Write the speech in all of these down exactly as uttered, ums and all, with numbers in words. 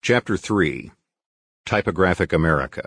Chapter three. Typographic America.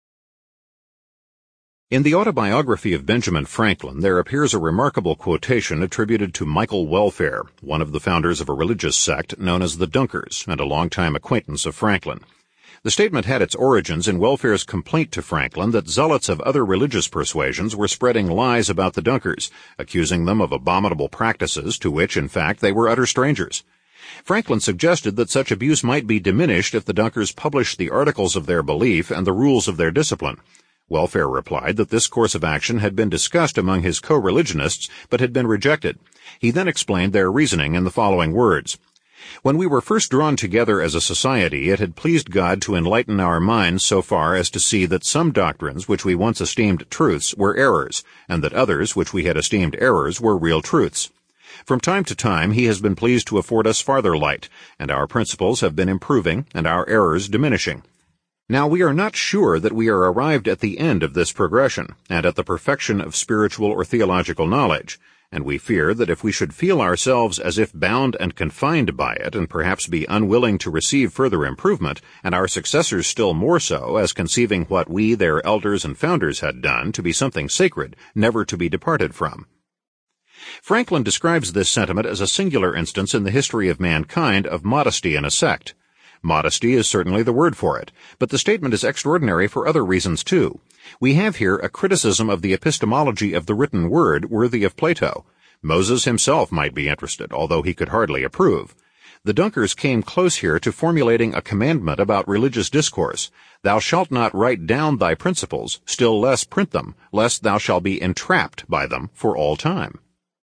In the autobiography of Benjamin Franklin, there appears a remarkable quotation attributed to Michael Welfare, one of the founders of a religious sect known as the Dunkers, and a longtime acquaintance of Franklin. The statement had its origins in Welfare's complaint to Franklin that zealots of other religious persuasions were spreading lies about the Dunkers, accusing them of abominable practices to which, in fact, they were utter strangers. Franklin suggested that such abuse might be diminished if the Dunkers published the articles of their belief and the rules of their discipline. Welfare replied that this course of action had been discussed among his co-religionists, but had been rejected. He then explained their reasoning in the following words. When we were first drawn together as a society, it had pleased God to enlighten our minds so far as to see that some doctrines which we once esteemed truths were errors, and that others which we had esteemed errors were real truths. From time to time he has been pleased to afford us farther light, and our principles have been improving, and our errors diminishing. Now we are not sure that we are arrived at the end of this progression, and at the perfection of spiritual or theological knowledge, and we fear that if we should feel ourselves as if bound and confined by it, and perhaps be unwilling to receive further improvement, and our successors still more so, as conceiving what we, their elders and founders, had done to be something sacred, never to be departed from. Franklin describes this sentiment as a singular instance in the history of mankind of modesty in a sect. Modesty is certainly the word for it, but the statement is extraordinary for other reasons too. We have here a criticism of the epistemology of the written word worthy of Plato. Moses himself might be interested, although he could hardly approve. The Dunkers came close here to formulating a commandment about religious discourse. Thou shalt not write down thy principles, still less print them, lest thou shalt be entrapped by them for all time.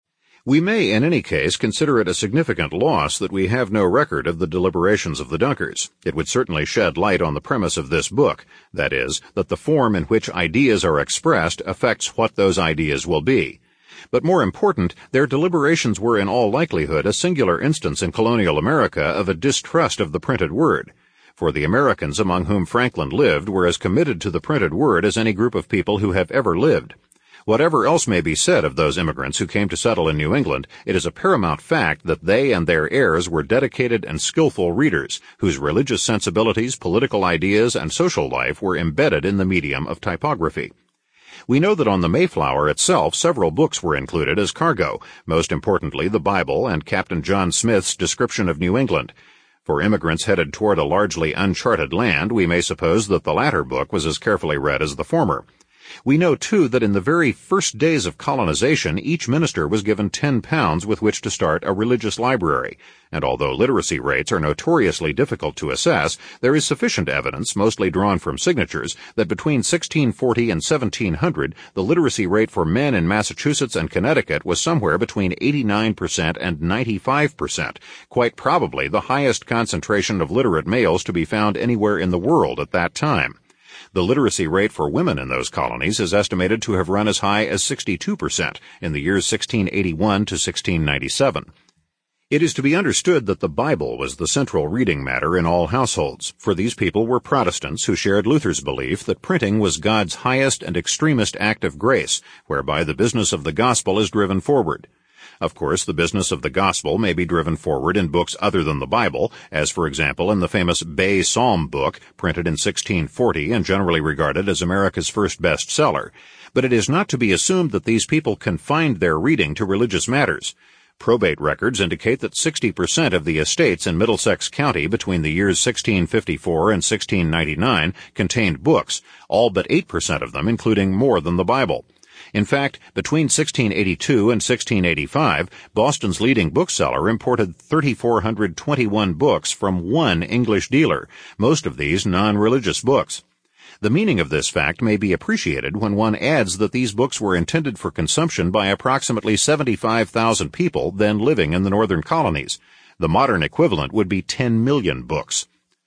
We may, in any case, consider it a significant loss that we have no record of the deliberations of the Dunkers. It would certainly shed light on the premise of this book, that is, that the form in which ideas are expressed affects what those ideas will be. But more important, their deliberations were in all likelihood a singular instance in colonial America of a distrust of the printed word. For the Americans among whom Franklin lived were as committed to the printed word as any group of people who have ever lived. Whatever else may be said of those immigrants who came to settle in New England, it is a paramount fact that they and their heirs were dedicated and skillful readers, whose religious sensibilities, political ideas, and social life were embedded in the medium of typography. We know that on the Mayflower itself several books were included as cargo, most importantly the Bible and Captain John Smith's description of New England. For immigrants headed toward a largely uncharted land, we may suppose that the latter book was as carefully read as the former. We know, too, that in the very first days of colonization, each minister was given ten pounds with which to start a religious library, and although literacy rates are notoriously difficult to assess, there is sufficient evidence, mostly drawn from signatures, that between sixteen forty and seventeen hundred, the literacy rate for men in Massachusetts and Connecticut was somewhere between eighty-nine percent and ninety-five percent, quite probably the highest concentration of literate males to be found anywhere in the world at that time. The literacy rate for women in those colonies is estimated to have run as high as sixty-two percent in the years sixteen eighty-one to sixteen ninety-seven. It is to be understood that the Bible was the central reading matter in all households, for these people were Protestants who shared Luther's belief that printing was God's highest and extremest act of grace, whereby the business of the gospel is driven forward. Of course, the business of the gospel may be driven forward in books other than the Bible, as for example in the famous Bay Psalm book, printed in sixteen forty and generally regarded as America's first bestseller. But it is not to be assumed that these people confined their reading to religious matters. Probate records indicate that sixty percent of the estates in Middlesex County between the years sixteen fifty-four and sixteen ninety-nine contained books, all but eight percent of them including more than the Bible. In fact, between sixteen eighty-two and sixteen eighty-five, Boston's leading bookseller imported three thousand four hundred twenty-one books from one English dealer, most of these non-religious books. The meaning of this fact may be appreciated when one adds that these books were intended for consumption by approximately seventy-five thousand people then living in the northern colonies. The modern equivalent would be ten million books.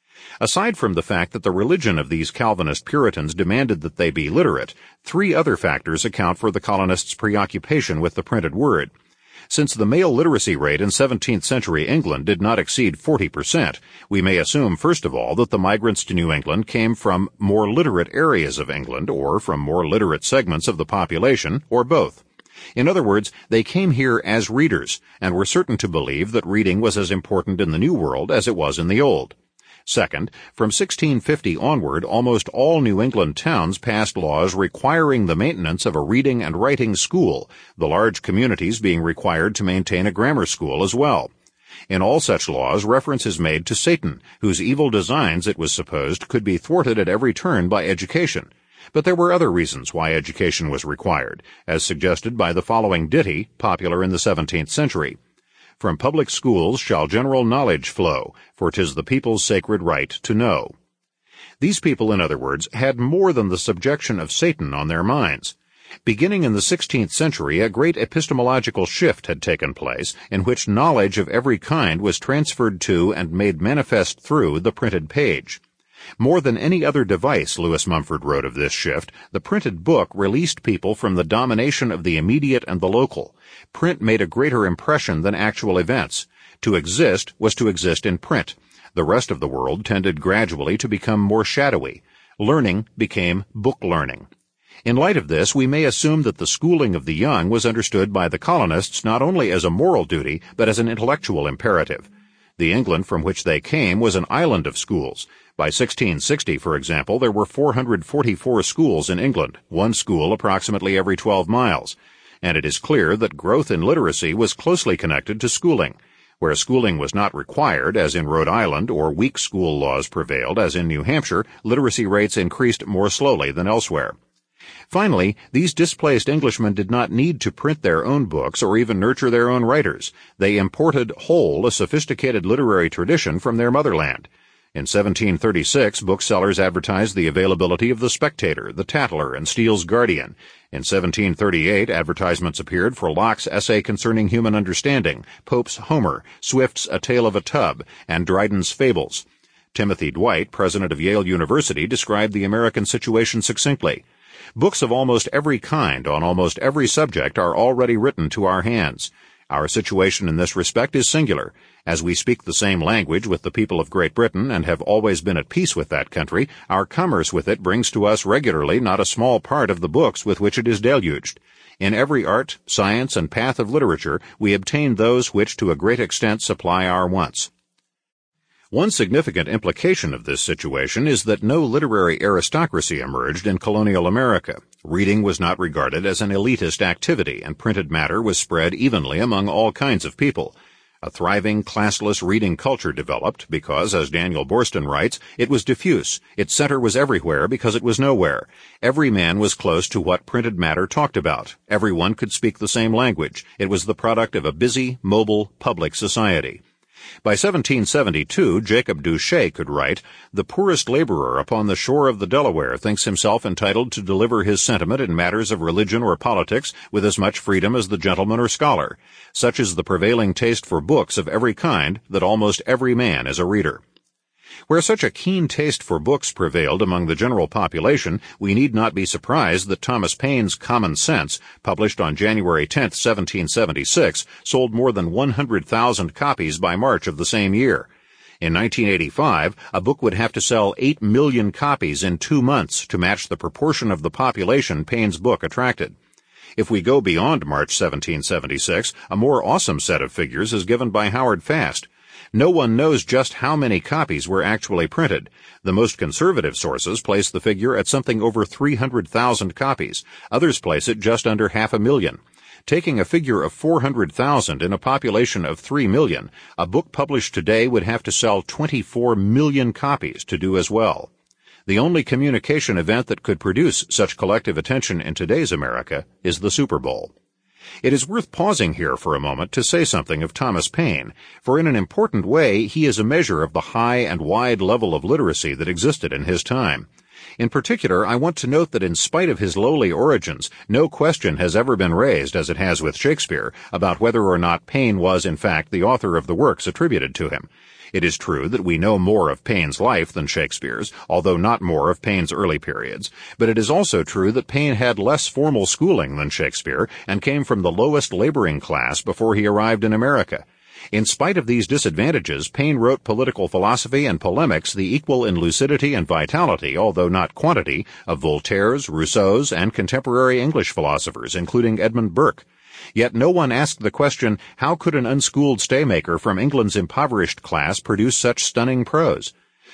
Aside from the fact that the religion of these Calvinist Puritans demanded that they be literate, three other factors account for the colonists' preoccupation with the printed word. Since the male literacy rate in seventeenth century England did not exceed forty percent, we may assume, first of all, that the migrants to New England came from more literate areas of England, or from more literate segments of the population, or both. In other words, they came here as readers, and were certain to believe that reading was as important in the New World as it was in the Old. Second, from sixteen fifty onward, almost all New England towns passed laws requiring the maintenance of a reading and writing school, the large communities being required to maintain a grammar school as well. In all such laws, reference is made to Satan, whose evil designs, it was supposed, could be thwarted at every turn by education. But there were other reasons why education was required, as suggested by the following ditty, popular in the seventeenth century. From public schools shall general knowledge flow, for 'tis the people's sacred right to know. These people, in other words, had more than the subjection of Satan on their minds. Beginning in the sixteenth century, a great epistemological shift had taken place, in which knowledge of every kind was transferred to and made manifest through the printed page. More than any other device, Lewis Mumford wrote of this shift, the printed book released people from the domination of the immediate and the local. Print made a greater impression than actual events. To exist was to exist in print. The rest of the world tended gradually to become more shadowy. Learning became book learning. In light of this, we may assume that the schooling of the young was understood by the colonists not only as a moral duty, but as an intellectual imperative. The England from which they came was an island of schools. By sixteen sixty, for example, there were four hundred forty-four schools in England, one school approximately every twelve miles. And it is clear that growth in literacy was closely connected to schooling. Where schooling was not required, as in Rhode Island, or weak school laws prevailed, as in New Hampshire, literacy rates increased more slowly than elsewhere. Finally, these displaced Englishmen did not need to print their own books or even nurture their own writers. They imported whole a sophisticated literary tradition from their motherland. In seventeen thirty-six, booksellers advertised the availability of The Spectator, The Tatler, and Steele's Guardian. In seventeen thirty-eight, advertisements appeared for Locke's Essay Concerning Human Understanding, Pope's Homer, Swift's A Tale of a Tub, and Dryden's Fables. Timothy Dwight, president of Yale University, described the American situation succinctly. Books of almost every kind on almost every subject are already written to our hands. Our situation in this respect is singular. As we speak the same language with the people of Great Britain and have always been at peace with that country, our commerce with it brings to us regularly not a small part of the books with which it is deluged. In every art, science, and path of literature, we obtain those which to a great extent supply our wants. One significant implication of this situation is that no literary aristocracy emerged in colonial America. Reading was not regarded as an elitist activity, and printed matter was spread evenly among all kinds of people. A thriving, classless reading culture developed because, as Daniel Boorstin writes, it was diffuse. Its center was everywhere because it was nowhere. Every man was close to what printed matter talked about. Everyone could speak the same language. It was the product of a busy, mobile, public society. By seventeen seventy-two, Jacob Douchet could write, "The poorest laborer upon the shore of the Delaware thinks himself entitled to deliver his sentiment in matters of religion or politics with as much freedom as the gentleman or scholar. Such is the prevailing taste for books of every kind that almost every man is a reader." Where such a keen taste for books prevailed among the general population, we need not be surprised that Thomas Paine's Common Sense, published on January tenth, seventeen seventy-six, sold more than one hundred thousand copies by March of the same year. In nineteen eighty-five, a book would have to sell eight million copies in two months to match the proportion of the population Paine's book attracted. If we go beyond March seventeen seventy-six, a more awesome set of figures is given by Howard Fast. No one knows just how many copies were actually printed. The most conservative sources place the figure at something over three hundred thousand copies. Others place it just under half a million. Taking a figure of four hundred thousand in a population of three million, a book published today would have to sell twenty-four million copies to do as well. The only communication event that could produce such collective attention in today's America is the Super Bowl. It is worth pausing here for a moment to say something of Thomas Paine, for in an important way he is a measure of the high and wide level of literacy that existed in his time. In particular, I want to note that in spite of his lowly origins, no question has ever been raised, as it has with Shakespeare, about whether or not Paine was in fact the author of the works attributed to him. It is true that we know more of Paine's life than Shakespeare's, although not more of Paine's early periods, but it is also true that Paine had less formal schooling than Shakespeare and came from the lowest laboring class before he arrived in America. In spite of these disadvantages, Paine wrote political philosophy and polemics the equal in lucidity and vitality, although not quantity, of Voltaire's, Rousseau's, and contemporary English philosophers, including Edmund Burke. Yet no one asked the question, how could an unschooled staymaker from England's impoverished class produce such stunning prose?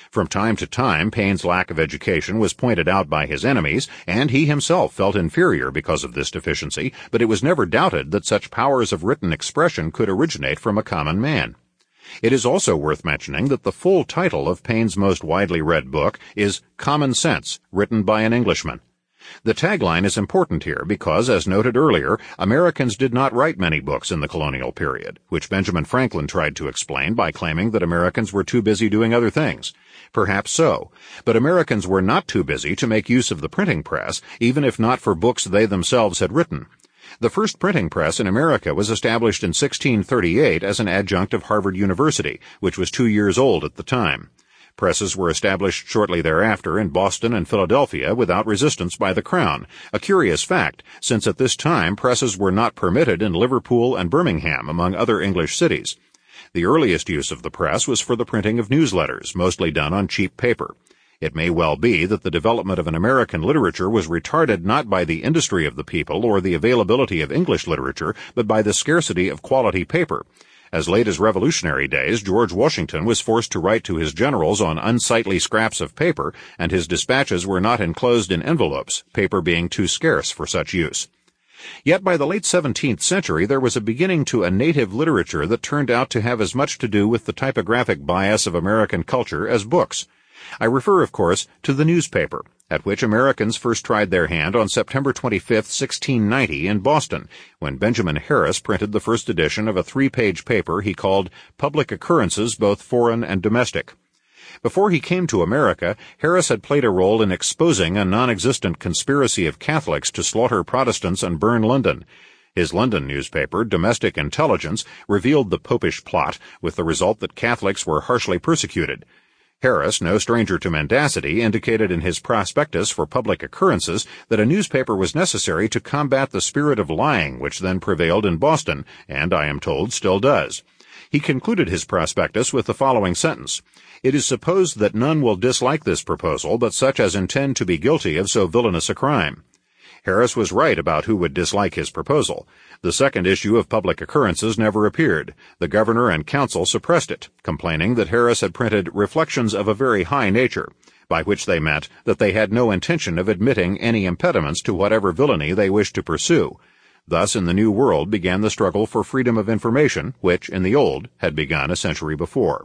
From time to time, Paine's lack of education was pointed out by his enemies, and he himself felt inferior because of this deficiency, but it was never doubted that such powers of written expression could originate from a common man. It is also worth mentioning that the full title of Paine's most widely read book is Common Sense, written by an Englishman. The tagline is important here because, as noted earlier, Americans did not write many books in the colonial period, which Benjamin Franklin tried to explain by claiming that Americans were too busy doing other things. Perhaps so, but Americans were not too busy to make use of the printing press, even if not for books they themselves had written. The first printing press in America was established in sixteen thirty-eight as an adjunct of Harvard University, which was two years old at the time. Presses were established shortly thereafter in Boston and Philadelphia without resistance by the Crown, a curious fact, since at this time presses were not permitted in Liverpool and Birmingham, among other English cities. The earliest use of the press was for the printing of newsletters, mostly done on cheap paper. It may well be that the development of an American literature was retarded not by the industry of the people or the availability of English literature, but by the scarcity of quality paper. As late as Revolutionary days, George Washington was forced to write to his generals on unsightly scraps of paper, and his dispatches were not enclosed in envelopes, paper being too scarce for such use. Yet by the late seventeenth century there was a beginning to a native literature that turned out to have as much to do with the typographic bias of American culture as books. I refer, of course, to the newspaper, at which Americans first tried their hand on September twenty-fifth, sixteen ninety, in Boston, when Benjamin Harris printed the first edition of a three-page paper he called Public Occurrences, Both Foreign and Domestic. Before he came to America, Harris had played a role in exposing a non-existent conspiracy of Catholics to slaughter Protestants and burn London. His London newspaper, Domestic Intelligence, revealed the popish plot, with the result that Catholics were harshly persecuted. Harris, no stranger to mendacity, indicated in his prospectus for Public Occurrences that a newspaper was necessary to combat the spirit of lying which then prevailed in Boston, and, I am told, still does. He concluded his prospectus with the following sentence: "It is supposed that none will dislike this proposal but such as intend to be guilty of so villainous a crime." Harris was right about who would dislike his proposal. The second issue of Public Occurrences never appeared. The governor and council suppressed it, complaining that Harris had printed reflections of a very high nature, by which they meant that they had no intention of admitting any impediments to whatever villainy they wished to pursue. Thus, in the New World began the struggle for freedom of information, which, in the Old, had begun a century before.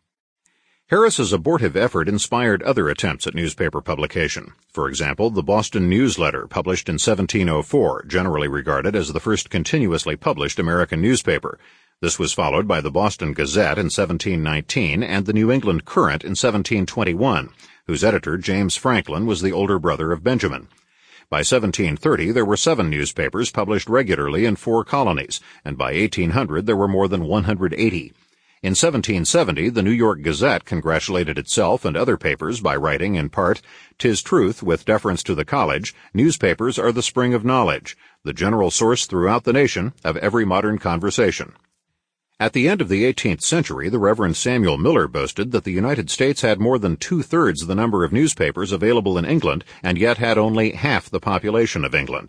Harris's abortive effort inspired other attempts at newspaper publication. For example, the Boston Newsletter, published in seventeen oh four, generally regarded as the first continuously published American newspaper. This was followed by the Boston Gazette in seventeen nineteen and the New England Courant in seventeen twenty-one, whose editor, James Franklin, was the older brother of Benjamin. By seventeen thirty, there were seven newspapers published regularly in four colonies, and by eighteen hundred there were more than one hundred eighty. In seventeen seventy, the New York Gazette congratulated itself and other papers by writing, in part, "'Tis truth, with deference to the college, newspapers are the spring of knowledge, the general source throughout the nation of every modern conversation." At the end of the eighteenth century, the Reverend Samuel Miller boasted that the United States had more than two-thirds the number of newspapers available in England, and yet had only half the population of England.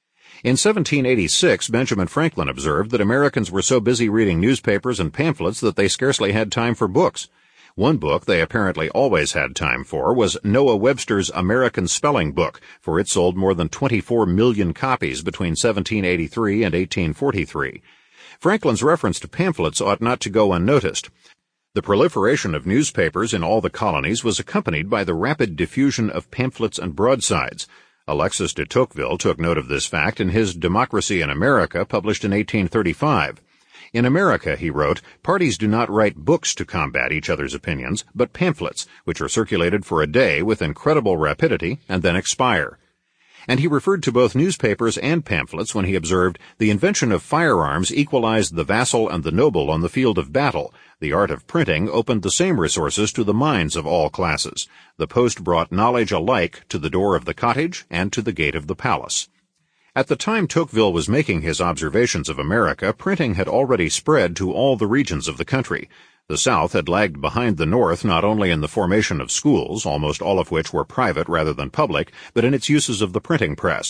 In seventeen eighty-six, Benjamin Franklin observed that Americans were so busy reading newspapers and pamphlets that they scarcely had time for books. One book they apparently always had time for was Noah Webster's American Spelling Book, for it sold more than twenty-four million copies between seventeen eighty-three and eighteen forty-three. Franklin's reference to pamphlets ought not to go unnoticed. The proliferation of newspapers in all the colonies was accompanied by the rapid diffusion of pamphlets and broadsides. Alexis de Tocqueville took note of this fact in his Democracy in America, published in eighteen thirty-five. In America, he wrote, parties do not write books to combat each other's opinions, but pamphlets, which are circulated for a day with incredible rapidity and then expire. And he referred to both newspapers and pamphlets when he observed, the invention of firearms equalized the vassal and the noble on the field of battle. The art of printing opened the same resources to the minds of all classes. The post brought knowledge alike to the door of the cottage and to the gate of the palace. At the time Tocqueville was making his observations of America, printing had already spread to all the regions of the country. The South had lagged behind the North not only in the formation of schools, almost all of which were private rather than public, but in its uses of the printing press.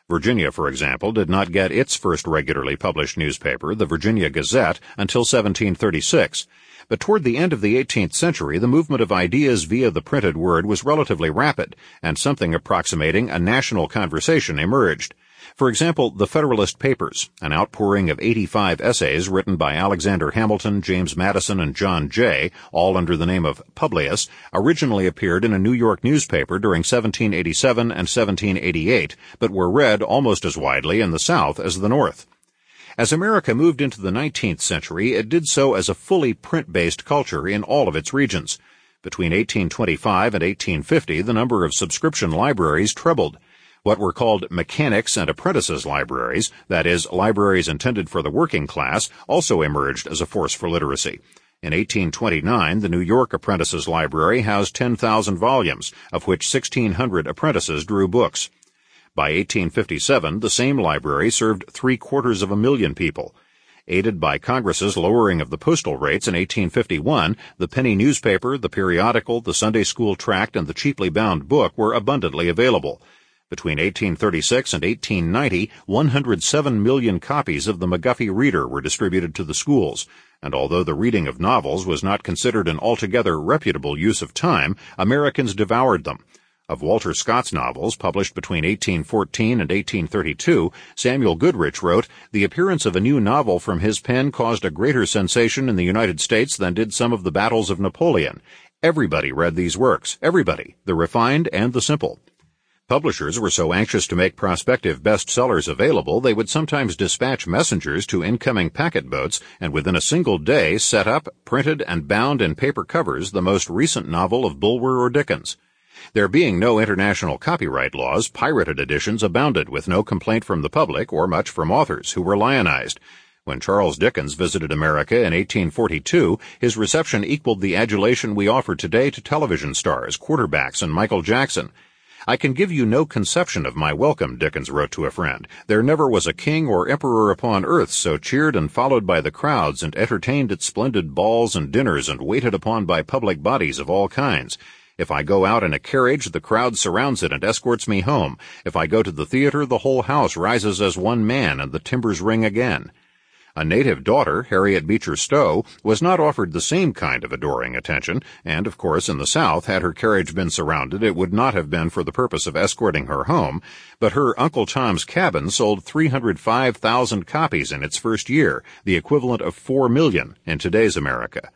Virginia, for example, did not get its first regularly published newspaper, the Virginia Gazette, until seventeen thirty-six. But toward the end of the eighteenth century, the movement of ideas via the printed word was relatively rapid, and something approximating a national conversation emerged. For example, the Federalist Papers, an outpouring of eighty-five essays written by Alexander Hamilton, James Madison, and John Jay, all under the name of Publius, originally appeared in a New York newspaper during seventeen eighty-seven and seventeen eighty-eight, but were read almost as widely in the South as the North. As America moved into the nineteenth century, it did so as a fully print-based culture in all of its regions. Between eighteen twenty-five and eighteen fifty, the number of subscription libraries trebled. What were called mechanics and apprentices libraries, that is, libraries intended for the working class, also emerged as a force for literacy. In eighteen twenty-nine, the New York Apprentices Library housed ten thousand volumes, of which sixteen hundred apprentices drew books. By eighteen fifty-seven, the same library served three-quarters of a million people. Aided by Congress's lowering of the postal rates in eighteen fifty-one, the penny newspaper, the periodical, the Sunday school tract, and the cheaply bound book were abundantly available. Between eighteen thirty-six and eighteen ninety, one hundred seven million copies of the McGuffey Reader were distributed to the schools, and although the reading of novels was not considered an altogether reputable use of time, Americans devoured them. Of Walter Scott's novels, published between eighteen fourteen and eighteen thirty-two, Samuel Goodrich wrote, "The appearance of a new novel from his pen caused a greater sensation in the United States than did some of the battles of Napoleon. Everybody read these works, everybody, the refined and the simple." Publishers were so anxious to make prospective bestsellers available, they would sometimes dispatch messengers to incoming packet boats and within a single day set up, printed, and bound in paper covers the most recent novel of Bulwer or Dickens. There being no international copyright laws, pirated editions abounded with no complaint from the public or much from authors who were lionized. When Charles Dickens visited America in eighteen forty-two, his reception equaled the adulation we offer today to television stars, quarterbacks, and Michael Jackson. "I can give you no conception of my welcome," Dickens wrote to a friend. "There never was a king or emperor upon earth so cheered and followed by the crowds and entertained at splendid balls and dinners and waited upon by public bodies of all kinds. If I go out in a carriage, the crowd surrounds it and escorts me home. If I go to the theater, the whole house rises as one man and the timbers ring again." A native daughter, Harriet Beecher Stowe, was not offered the same kind of adoring attention, and, of course, in the South, had her carriage been surrounded, it would not have been for the purpose of escorting her home, but her Uncle Tom's Cabin sold three hundred five thousand copies in its first year, the equivalent of four million in today's America.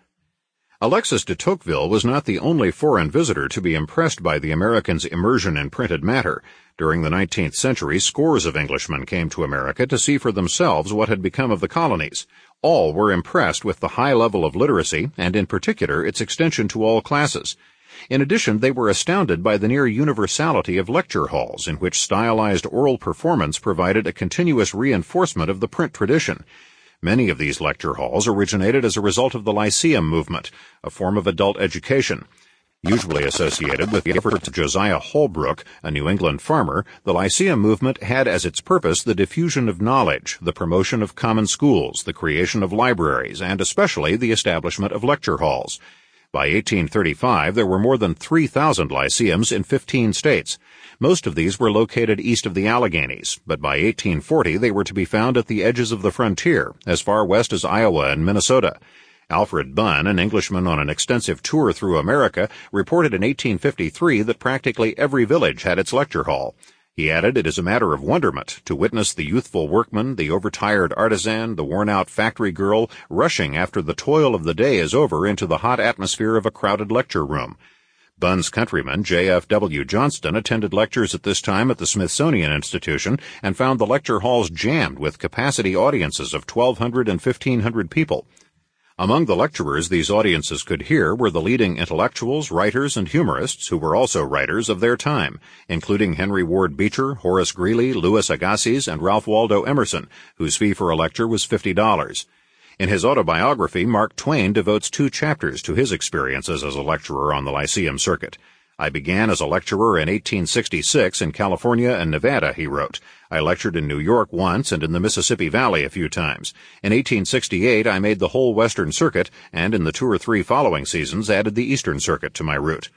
Alexis de Tocqueville was not the only foreign visitor to be impressed by the Americans' immersion in printed matter. During the nineteenth century, scores of Englishmen came to America to see for themselves what had become of the colonies. All were impressed with the high level of literacy, and in particular its extension to all classes. In addition, they were astounded by the near universality of lecture halls, in which stylized oral performance provided a continuous reinforcement of the print tradition. Many of these lecture halls originated as a result of the Lyceum movement, a form of adult education. Usually associated with the efforts of Josiah Holbrook, a New England farmer, the Lyceum movement had as its purpose the diffusion of knowledge, the promotion of common schools, the creation of libraries, and especially the establishment of lecture halls. By eighteen thirty-five, there were more than three thousand lyceums in fifteen states. Most of these were located east of the Alleghenies, but by eighteen forty they were to be found at the edges of the frontier, as far west as Iowa and Minnesota. Alfred Bunn, an Englishman on an extensive tour through America, reported in eighteen fifty-three that practically every village had its lecture hall. He added, "It is a matter of wonderment to witness the youthful workman, the overtired artisan, the worn-out factory girl, rushing after the toil of the day is over into the hot atmosphere of a crowded lecture room." Bunn's countryman, J F W Johnston, attended lectures at this time at the Smithsonian Institution and found the lecture halls jammed with capacity audiences of twelve hundred and fifteen hundred people. Among the lecturers these audiences could hear were the leading intellectuals, writers, and humorists who were also writers of their time, including Henry Ward Beecher, Horace Greeley, Louis Agassiz, and Ralph Waldo Emerson, whose fee for a lecture was fifty dollars. In his autobiography, Mark Twain devotes two chapters to his experiences as a lecturer on the Lyceum circuit. "I began as a lecturer in eighteen sixty-six in California and Nevada," he wrote. "I lectured in New York once and in the Mississippi Valley a few times. In eighteen sixty-eight, I made the whole Western Circuit, and in the two or three following seasons added the Eastern Circuit to my route.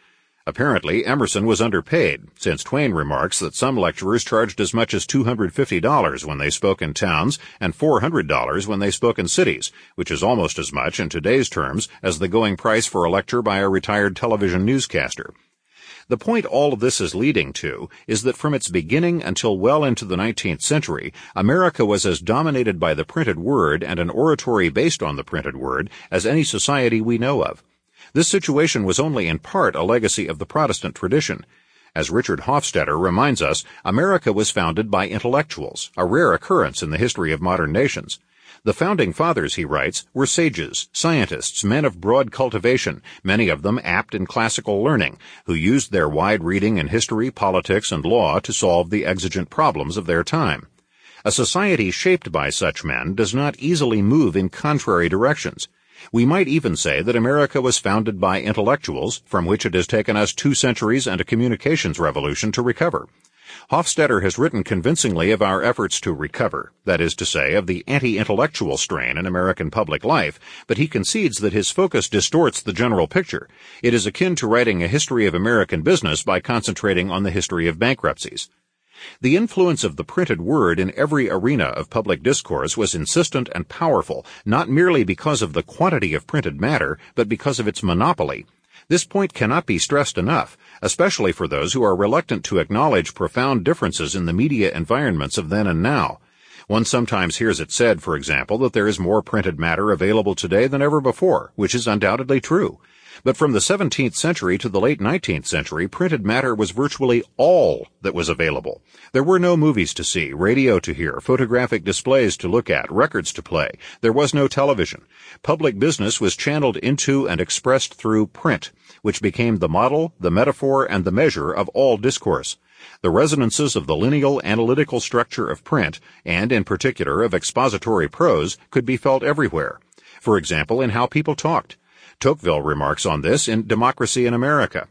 Apparently, Emerson was underpaid, since Twain remarks that some lecturers charged as much as two hundred fifty dollars when they spoke in towns and four hundred dollars when they spoke in cities, which is almost as much in today's terms as the going price for a lecture by a retired television newscaster. The point all of this is leading to is that from its beginning until well into the nineteenth century, America was as dominated by the printed word and an oratory based on the printed word as any society we know of. This situation was only in part a legacy of the Protestant tradition. As Richard Hofstadter reminds us, America was founded by intellectuals, a rare occurrence in the history of modern nations. The founding fathers, he writes, were sages, scientists, men of broad cultivation, many of them apt in classical learning, who used their wide reading in history, politics, and law to solve the exigent problems of their time. A society shaped by such men does not easily move in contrary directions. We might even say that America was founded by intellectuals, from which it has taken us two centuries and a communications revolution to recover. Hofstadter has written convincingly of our efforts to recover, that is to say, of the anti-intellectual strain in American public life, but he concedes that his focus distorts the general picture. It is akin to writing a history of American business by concentrating on the history of bankruptcies. The influence of the printed word in every arena of public discourse was insistent and powerful, not merely because of the quantity of printed matter, but because of its monopoly. This point cannot be stressed enough, especially for those who are reluctant to acknowledge profound differences in the media environments of then and now. One sometimes hears it said, for example, that there is more printed matter available today than ever before, which is undoubtedly true. But from the seventeenth century to the late nineteenth century, printed matter was virtually all that was available. There were no movies to see, radio to hear, photographic displays to look at, records to play. There was no television. Public business was channeled into and expressed through print, which became the model, the metaphor, and the measure of all discourse. The resonances of the lineal analytical structure of print, and in particular of expository prose, could be felt everywhere. For example, in how people talked. Tocqueville remarks on this in Democracy in America.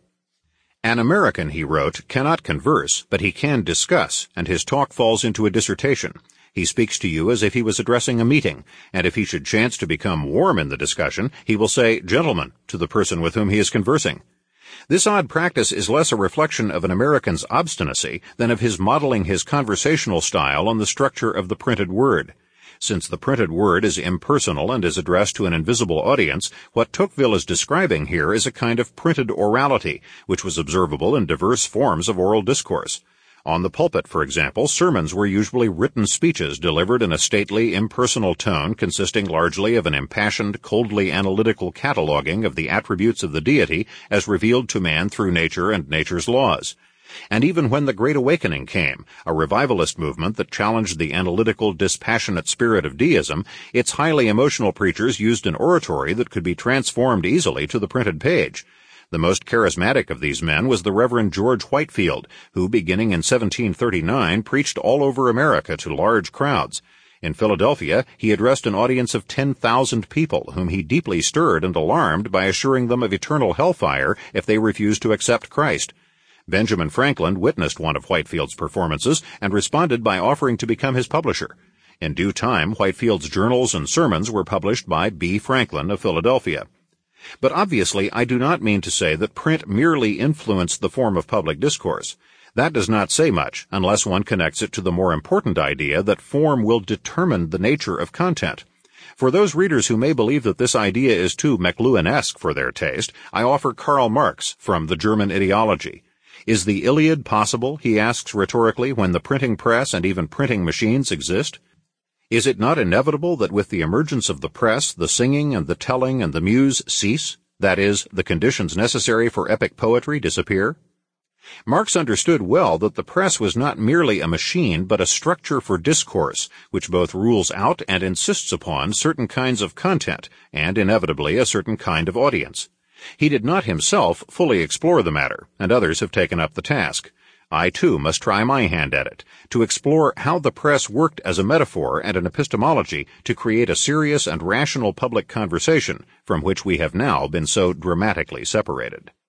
An American, he wrote, cannot converse, but he can discuss, and his talk falls into a dissertation. He speaks to you as if he was addressing a meeting, and if he should chance to become warm in the discussion, he will say, "Gentlemen," to the person with whom he is conversing. This odd practice is less a reflection of an American's obstinacy than of his modeling his conversational style on the structure of the printed word. Since the printed word is impersonal and is addressed to an invisible audience, what Tocqueville is describing here is a kind of printed orality, which was observable in diverse forms of oral discourse. On the pulpit, for example, sermons were usually written speeches delivered in a stately, impersonal tone consisting largely of an impassioned, coldly analytical cataloging of the attributes of the deity as revealed to man through nature and nature's laws. And even when the Great Awakening came, a revivalist movement that challenged the analytical, dispassionate spirit of deism, its highly emotional preachers used an oratory that could be transformed easily to the printed page. The most charismatic of these men was the Reverend George Whitefield, who, beginning in seventeen thirty-nine, preached all over America to large crowds. In Philadelphia, he addressed an audience of ten thousand people, whom he deeply stirred and alarmed by assuring them of eternal hellfire if they refused to accept Christ. Benjamin Franklin witnessed one of Whitefield's performances and responded by offering to become his publisher. In due time, Whitefield's journals and sermons were published by B. Franklin of Philadelphia. But obviously, I do not mean to say that print merely influenced the form of public discourse. That does not say much, unless one connects it to the more important idea that form will determine the nature of content. For those readers who may believe that this idea is too McLuhan-esque for their taste, I offer Karl Marx from The German Ideology. Is the Iliad possible, he asks rhetorically, when the printing press and even printing machines exist? Is it not inevitable that with the emergence of the press, the singing and the telling and the muse cease? That is, the conditions necessary for epic poetry disappear? Marx understood well that the press was not merely a machine, but a structure for discourse, which both rules out and insists upon certain kinds of content, and inevitably a certain kind of audience. He did not himself fully explore the matter, and others have taken up the task. I, too, must try my hand at it, to explore how the press worked as a metaphor and an epistemology to create a serious and rational public conversation from which we have now been so dramatically separated.